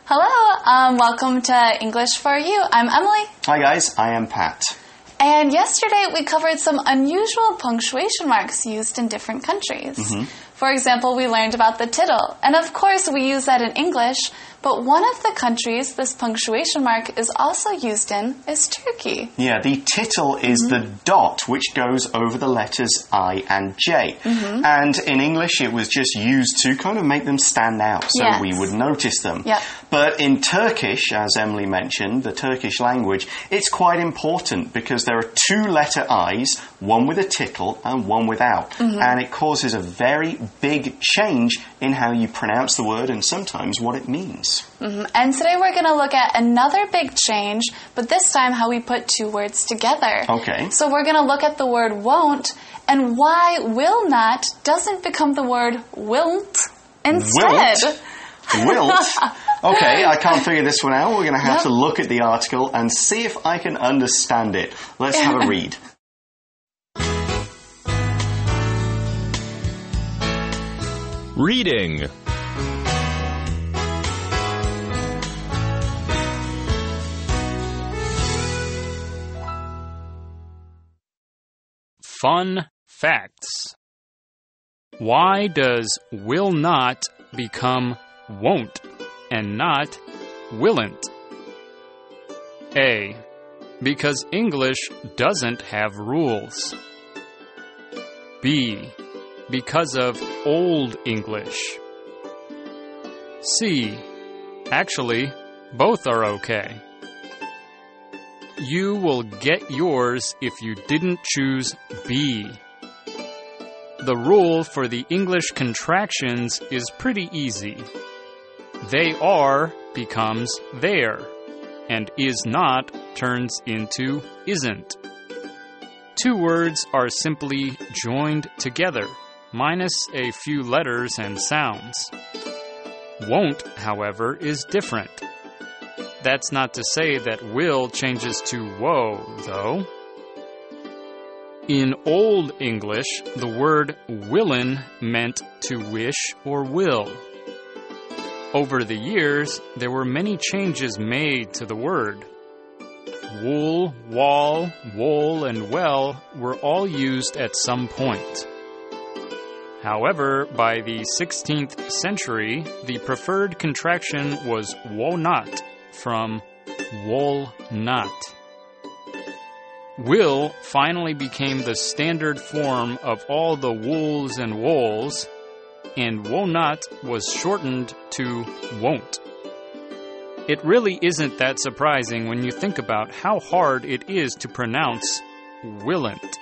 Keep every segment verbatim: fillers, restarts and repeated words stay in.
Hello, um, welcome to English for You. I'm Emily. Hi guys, I am Pat. And yesterday we covered some unusual punctuation marks used in different countries. Mm-hmm. For example, we learned about the tittle. And of course we use that in English, but one of the countries this punctuation mark is also used in is Turkey. Yeah, the tittle is mm-hmm. the dot which goes over the letters I and J. Mm-hmm. And in English it was just used to kind of make them stand out so yes. we would notice them. Yep. But in Turkish, as Emily mentioned, the Turkish language, it's quite important because there are two letter I's, one with a tittle and one without. Mm-hmm. And it causes a very big change in how you pronounce the word and sometimes what it means. Mm-hmm. And today we're going to look at another big change, but this time how we put two words together. Okay. So we're going to look at the word won't and why will not doesn't become the word wilt instead. Wilt? Wilt? Okay, I can't figure this one out. We're going to have yep. to look at the article and see if I can understand it. Let's have a read. Reading. Fun facts. Why does will not become won't and not willn't? A. Because English doesn't have rules. B. Because of Old English. C. Actually, both are okay. You will get yours if you didn't choose B. The rule for the English contractions is pretty easy. They are becomes there, and is not turns into isn't. Two words are simply joined together, minus a few letters and sounds. Won't, however, is different. That's not to say that will changes to woe, though. In Old English, the word willin meant to wish or will. Over the years, there were many changes made to the word. Wool, wall, wool, and well were all used at some point. However, by the sixteenth century, the preferred contraction was wo-not, from wool not. Will finally became the standard form of all the wools and woles, and wo-not was shortened to won't. It really isn't that surprising when you think about how hard it is to pronounce willn't.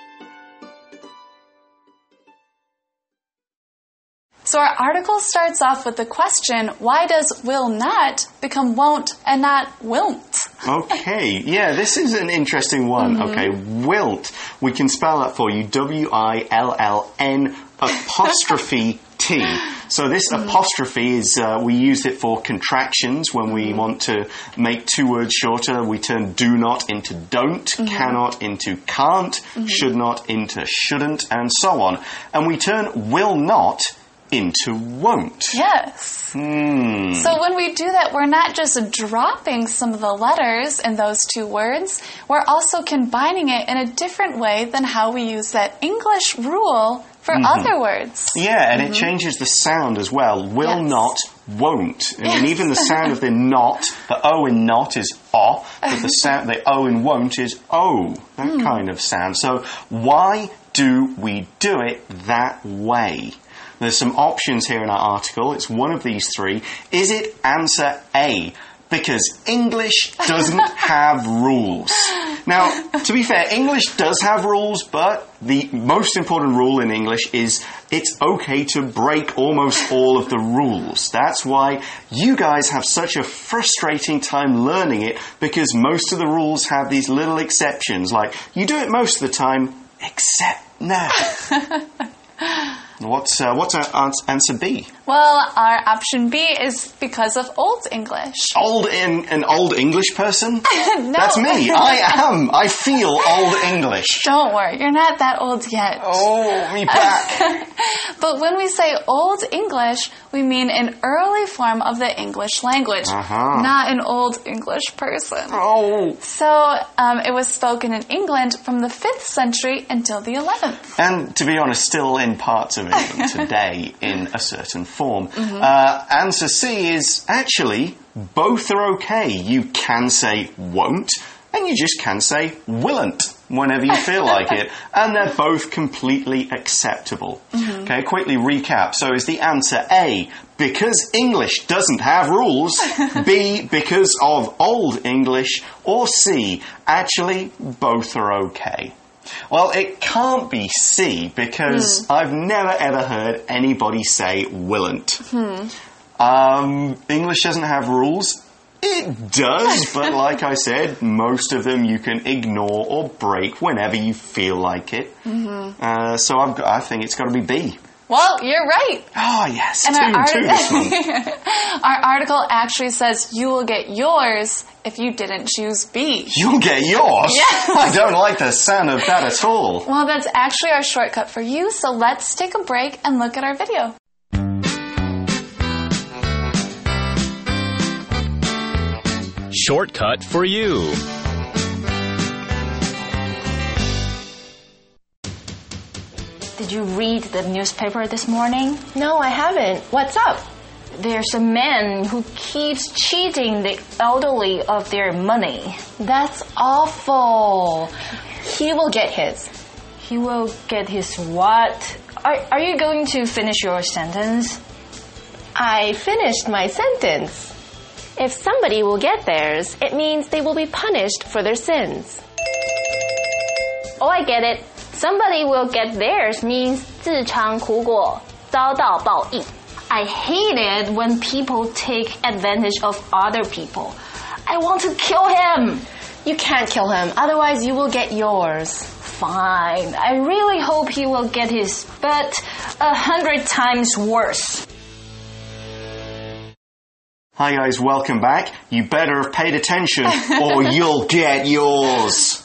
So our article starts off with the question, why does will not become won't and not wilt? Okay, yeah, this is an interesting one. Mm-hmm. Okay, wilt. We can spell that for you. W I L L N apostrophe T. So this mm-hmm. apostrophe is, uh, we use it for contractions when we mm-hmm. want to make two words shorter. We turn do not into don't, mm-hmm. cannot into can't, mm-hmm. should not into shouldn't, and so on. And we turn will not into won't. Yes. Hmm. So when we do that, we're not just dropping some of the letters in those two words, we're also combining it in a different way than how we use that English rule for mm-hmm. other words. Yeah, and mm-hmm. it changes the sound as well. Will yes. not, won't. I yes. mean, even the sound of the not, the O in not is O, but the sound, the O in won't is O. That mm. kind of sound. So why do we do it that way? There's some options here in our article. It's one of these three. Is it answer A? Because English doesn't have rules. Now, to be fair, English does have rules, but the most important rule in English is it's okay to break almost all of the rules. That's why you guys have such a frustrating time learning it, because most of the rules have these little exceptions, like you do it most of the time, except now. What's uh, what's our ans- answer B? Well, our option B is because of Old English. Old in an old English person? No. That's me. I am. I feel old English. Don't worry, you're not that old yet. Oh, me back. But when we say Old English, we mean an early form of the English language, Uh-huh. not an Old English person. Oh. So um, it was spoken in England from the fifth century until the eleventh. And to be honest, still in parts of England today in a certain form. Mm-hmm. uh, answer C is actually both are okay. You can say won't, and you just can say willn't whenever you feel like it. And they're both completely acceptable. Mm-hmm. Okay, quickly recap. So is the answer A, because English doesn't have rules, B, because of Old English, or C, actually both are okay? Well, it can't be C, because mm. I've never ever heard anybody say willn't. Hmm. Um, English doesn't have rules. It does, but like I said, most of them you can ignore or break whenever you feel like it. Mm-hmm. Uh, so I've got, I think it's got to be B. Well, you're right. Oh, yes. And two, our, two this one. Our article actually says you will get yours if you didn't choose B. You'll get yours? Yes. I don't like the sound of that at all. Well, that's actually our shortcut for you, so let's take a break and look at our video. Shortcut for you. Did you read the newspaper this morning? No, I haven't. What's up? There's a man who keeps cheating the elderly of their money. That's awful. He will get his. He will get his what? Are, are you going to finish your sentence? I finished my sentence. If somebody will get theirs, it means they will be punished for their sins. Oh, I get it. Somebody will get theirs means 自尝苦果,遭到报应. I hate it when people take advantage of other people. I want to kill him. You can't kill him, otherwise you will get yours. Fine. I really hope he will get his, but a hundred times worse. Hi guys, welcome back. You better have paid attention or you'll get yours.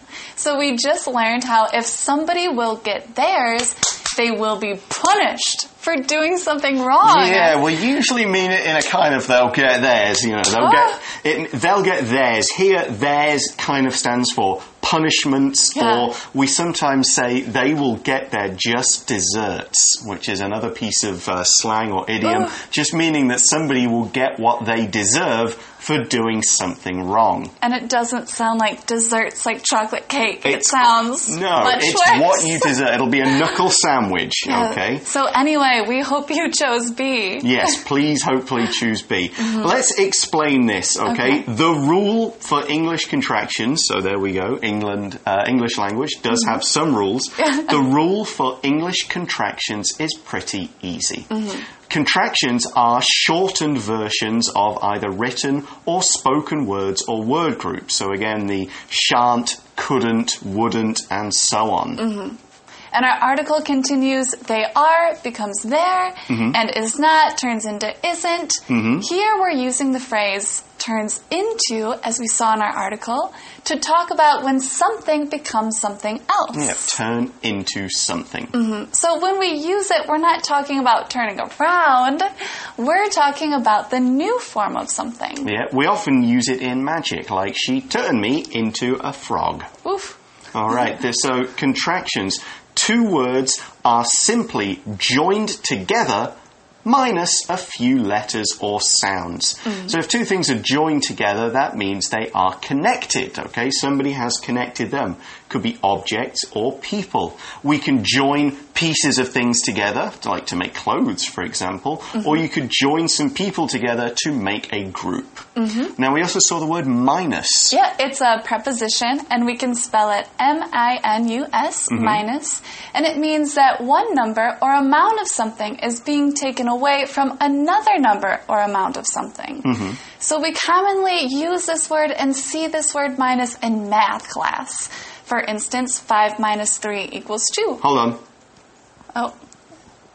So we just learned how if somebody will get theirs, they will be punished for doing something wrong. Yeah, we usually mean it in a kind of they'll get theirs, you know, they'll Oh. get it, they'll get theirs. Here, theirs kind of stands for punishments, Yeah. or we sometimes say they will get their just desserts, which is another piece of uh, slang or idiom, Oh. just meaning that somebody will get what they deserve for doing something wrong. And it doesn't sound like desserts like chocolate cake. It It's- sounds No, much it's worse. what you deserve. It'll be a knuckle sandwich, Yeah. okay? So anyway, we hope you chose B. Yes, please hopefully choose B. Mm-hmm. Let's explain this, okay? Okay. The rule for English contractions, so there we go, England, uh, English language does mm-hmm. have some rules. The rule for English contractions is pretty easy. Mm-hmm. Contractions are shortened versions of either written or spoken words or word groups. So again, the shan't, couldn't, wouldn't, and so on. Mm-hmm. And our article continues, they are becomes there, mm-hmm. and is not turns into isn't. Mm-hmm. Here we're using the phrase turns into, as we saw in our article, to talk about when something becomes something else. Yeah, turn into something. Mm-hmm. So when we use it, we're not talking about turning around. We're talking about the new form of something. Yeah, we often use it in magic, like she turned me into a frog. Oof. All right, so contractions. Two words are simply joined together minus a few letters or sounds. Mm. So if two things are joined together, that means they are connected, okay? Somebody has connected them. Could be objects or people. We can join pieces of things together, like to make clothes, for example, mm-hmm. or you could join some people together to make a group. Mm-hmm. Now, we also saw the word minus. Yeah, it's a preposition, and we can spell it M I N U S, mm-hmm. minus, and it means that one number or amount of something is being taken away from another number or amount of something. Mm-hmm. So we commonly use this word and see this word minus in math class. For instance, five minus three equals two. Hold on. Oh.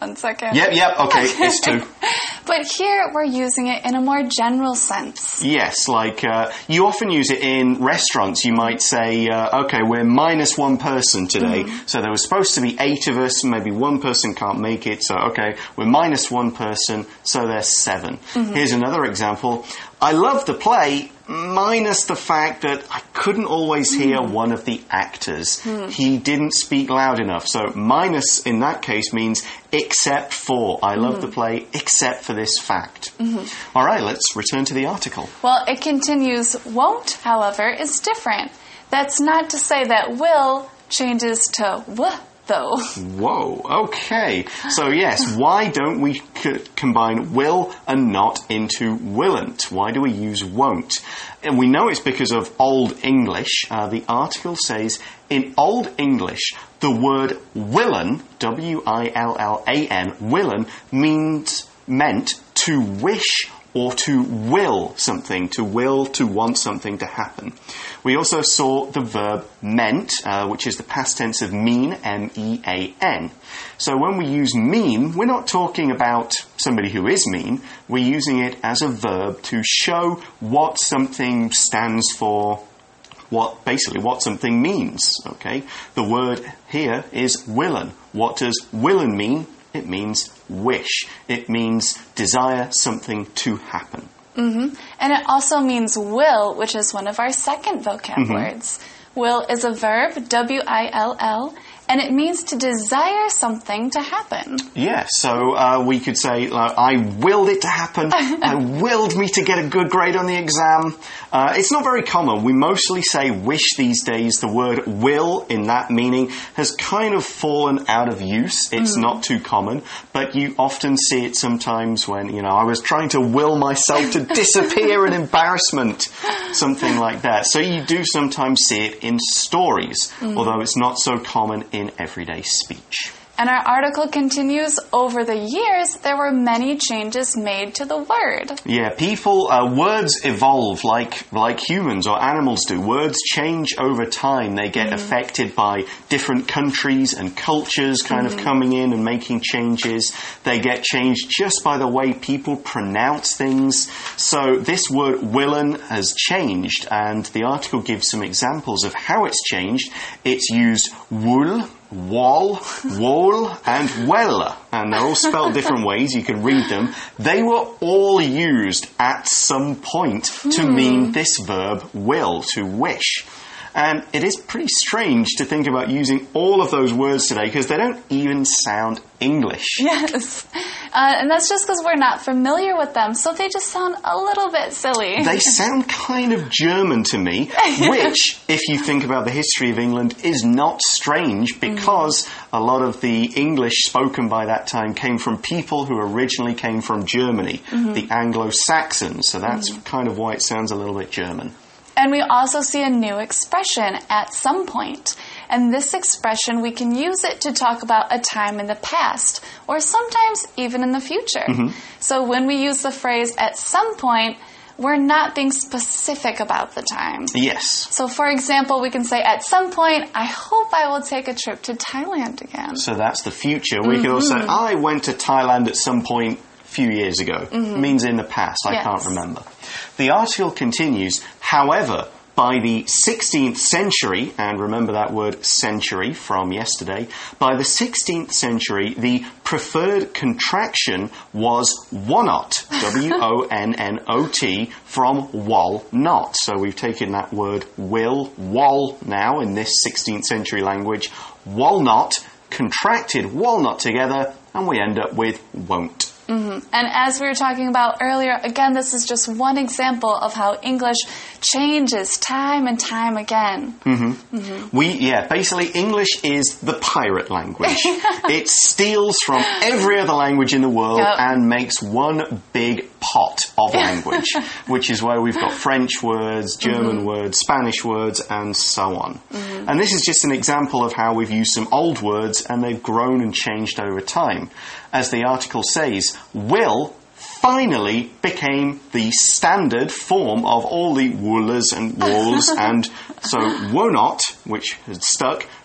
One second. Yep, yep, okay, it's two. But here we're using it in a more general sense. Yes, like uh, you often use it in restaurants. You might say, uh, okay, we're minus one person today. Mm-hmm. So there was supposed to be eight of us, maybe one person can't make it. So, okay, we're minus one person, so there's seven. Mm-hmm. Here's another example. I love the play, minus the fact that I couldn't always hear mm. one of the actors. Mm. He didn't speak loud enough. So minus in that case means except for. I love mm. the play except for this fact. Mm-hmm. All right, let's return to the article. Well, it continues, won't, however, is different. That's not to say that will changes to w, though. Whoa, okay. So yes, why don't we c- combine will and not into willn't? Why do we use won't? And we know it's because of Old English. Uh, the article says, in Old English, the word willen, W I L L A N, willen, means, meant to wish or to will something, to will, to want something to happen. We also saw the verb meant, uh, which is the past tense of mean, M E A N. So when we use mean, we're not talking about somebody who is mean. We're using it as a verb to show what something stands for, what basically what something means. Okay, the word here is willen. What does willen mean? It means wish. It means desire something to happen. Mm-hmm. And it also means will, which is one of our second vocab mm-hmm. words. Will is a verb, W I L L, and it means to desire something to happen. Yeah, so uh, we could say, uh, I willed it to happen. I willed me to get a good grade on the exam. Uh, it's not very common. We mostly say wish these days. The word will, in that meaning, has kind of fallen out of use. It's mm. not too common, but you often see it sometimes when, you know, I was trying to will myself to disappear in embarrassment, something like that. So you do sometimes see it in stories, mm. although it's not so common in everyday speech. And our article continues, over the years, there were many changes made to the word. Yeah, people, uh, words evolve like like humans or animals do. Words change over time. They get mm. affected by different countries and cultures kind mm. of coming in and making changes. They get changed just by the way people pronounce things. So this word willen has changed, and the article gives some examples of how it's changed. It's used wool, wall, wall, and well, and they're all spelled different ways. You can read them. They were all used at some point to hmm. mean this verb will, to wish. And it is pretty strange to think about using all of those words today because they don't even sound English. Yes. Uh, and that's just because we're not familiar with them, so they just sound a little bit silly. They sound kind of German to me, which, if you think about the history of England, is not strange because mm-hmm. a lot of the English spoken by that time came from people who originally came from Germany, mm-hmm. the Anglo-Saxons, so that's mm-hmm. kind of why it sounds a little bit German. And we also see a new expression, at some point. And this expression, we can use it to talk about a time in the past, or sometimes even in the future. Mm-hmm. So when we use the phrase at some point, we're not being specific about the time. Yes. So for example, we can say at some point, I hope I will take a trip to Thailand again. So that's the future. We mm-hmm. could also say, I went to Thailand at some point a few years ago. Mm-hmm. It means in the past. I yes. can't remember. The article continues, however, by the sixteenth century, and remember that word century from yesterday, by the sixteenth century, the preferred contraction was wonnot, W O N N O T, from wall not. So we've taken that word will, wall now in this sixteenth century language, walnut, contracted walnut together, and we end up with won't. Mm-hmm. And as we were talking about earlier, again, this is just one example of how English changes time and time again. Mm-hmm. Mm-hmm. We, yeah, basically English is the pirate language. It steals from every other language in the world yep. and makes one big pot of language, which is where we've got French words, German mm-hmm. words, Spanish words, and so on. Mm-hmm. And this is just an example of how we've used some old words and they've grown and changed over time. As the article says, will finally became the standard form of all the woolers and walls, and so won't, which had stuck,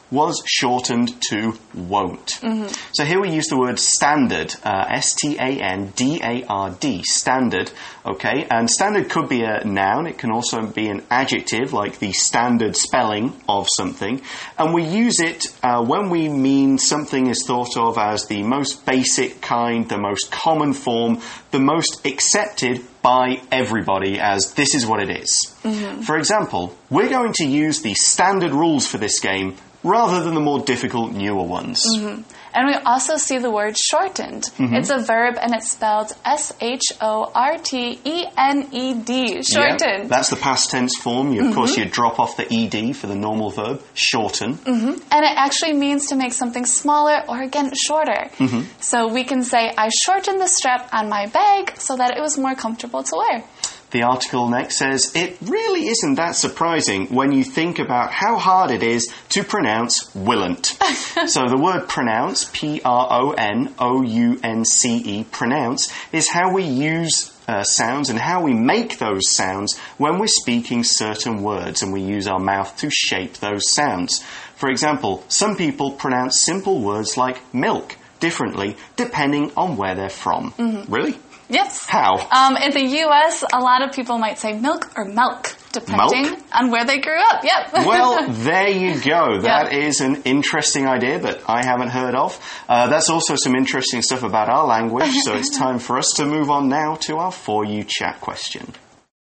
was shortened to won't. Mm-hmm. So here we use the word standard, uh, S T A N D A R D, standard, okay? And standard could be a noun, it can also be an adjective, like the standard spelling of something. And we use it uh, when we mean something is thought of as the most basic kind, the most common form, the most accepted by everybody as this is what it is. Mm-hmm. For example, we're going to use the standard rules for this game rather than the more difficult, newer ones. Mm-hmm. And we also see the word shortened. Mm-hmm. It's a verb and it's spelled S H O R T E N E D, shortened. Yeah, that's the past tense form. You, of mm-hmm. course, you drop off the E D for the normal verb, shorten. Mm-hmm. And it actually means to make something smaller or, again, shorter. Mm-hmm. So we can say, I shortened the strap on my bag so that it was more comfortable to wear. The article next says, it really isn't that surprising when you think about how hard it is to pronounce willant. So the word pronounce, P R O N O U N C E, pronounce, is how we use uh, sounds and how we make those sounds when we're speaking certain words and we use our mouth to shape those sounds. For example, some people pronounce simple words like milk differently depending on where they're from. Mm-hmm. Really? Yes. How? Um, in the U S, a lot of people might say milk or milk, depending milk? on where they grew up. Yep. Well, there you go. That yep. is an interesting idea that I haven't heard of. Uh, that's also some interesting stuff about our language, so it's time for us to move on now to our For You Chat question.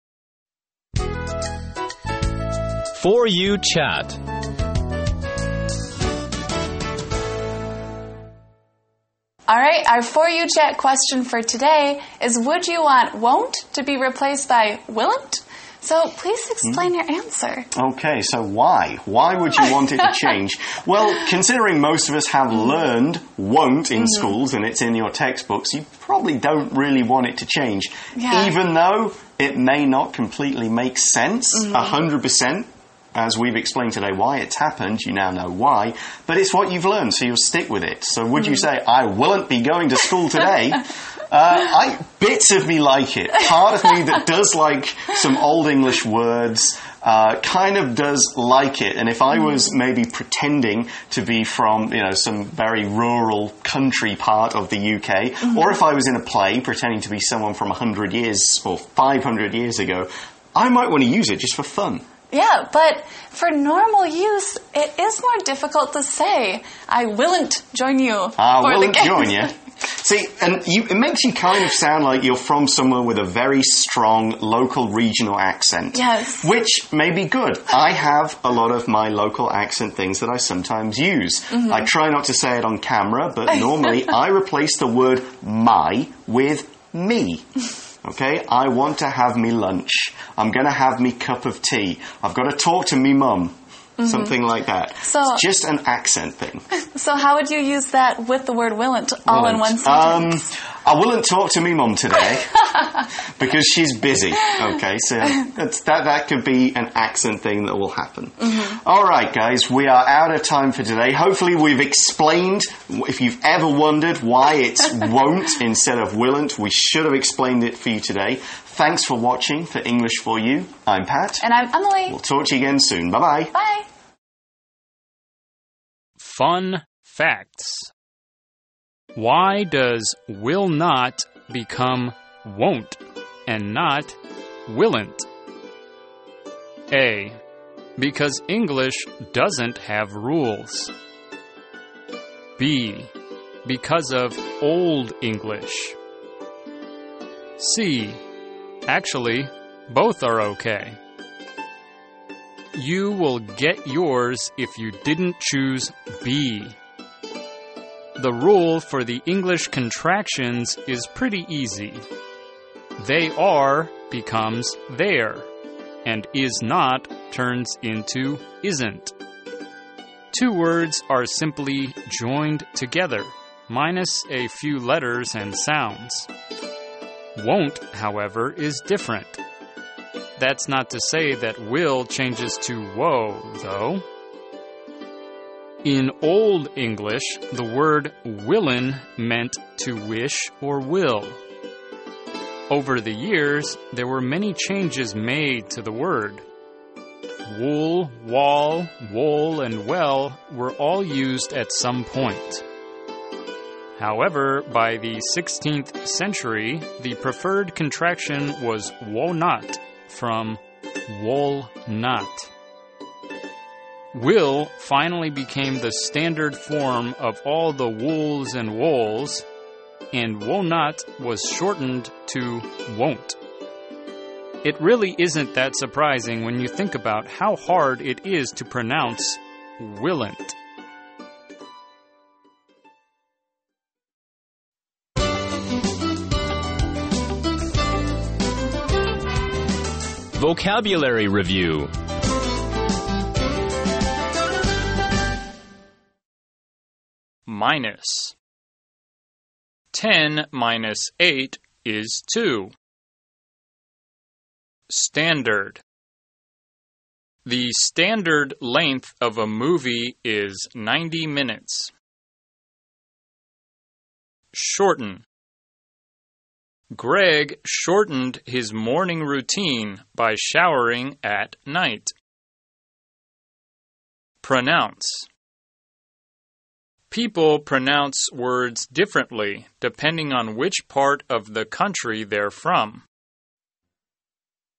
For You Chat. All right, our For You Chat question for today is, would you want won't to be replaced by willn't? So please explain mm. your answer. Okay, so why? Why would you want it to change? Well, considering most of us have learned won't in mm-hmm. schools and it's in your textbooks, you probably don't really want it to change. Yeah. Even though it may not completely make sense, mm-hmm. one hundred percent. As we've explained today why it's happened, you now know why, but it's what you've learned, so you'll stick with it. So would mm. you say, I won't be going to school today? uh, I, bits of me like it. Part of me that does like some Old English words uh, kind of does like it. And if I was maybe pretending to be from, you know, some very rural country part of the U K, mm-hmm. or if I was in a play pretending to be someone from one hundred years or five hundred years ago, I might want to use it just for fun. Yeah, but for normal use, it is more difficult to say, I willn't join you I for willn't the game. join you. See, and you, it makes you kind of sound like you're from somewhere with a very strong local regional accent. Yes. Which may be good. I have a lot of my local accent things that I sometimes use. Mm-hmm. I try not to say it on camera, but normally I replace the word my with me. Okay, I want to have me lunch. I'm going to have me cup of tea. I've got to talk to me mum. Mm-hmm. Something like that. So, it's just an accent thing. So how would you use that with the word willn't all willn't. in one sentence? Um, I willn't talk to me mum today because she's busy. Okay, so that's, that, that could be an accent thing that will happen. Mm-hmm. All right, guys, we are out of time for today. Hopefully we've explained, if you've ever wondered why it's won't instead of willn't, we should have explained it for you today. Thanks for watching for English for You. I'm Pat. And I'm Emily. We'll talk to you again soon. Bye-bye. Bye. Fun facts. Why does will not become won't and not willn't? A. Because English doesn't have rules. B. Because of Old English. C. Actually, both are okay. You will get yours if you didn't choose B. The rule for the English contractions is pretty easy. They are becomes there, and is not turns into isn't. Two words are simply joined together, minus a few letters and sounds. Won't, however, is different. That's not to say that will changes to woe, though. In Old English, the word willin meant to wish or will. Over the years, there were many changes made to the word. Wool, wall, wool, and well were all used at some point. However, by the sixteenth century, the preferred contraction was won't from walnut. Will finally became the standard form of all the wools and woles, and won't was shortened to won't. It really isn't that surprising when you think about how hard it is to pronounce willn't. Vocabulary Review. Minus. ten minus eight is two. Standard. The standard length of a movie is ninety minutes. Shorten. Greg shortened his morning routine by showering at night. Pronounce. People pronounce words differently depending on which part of the country they're from.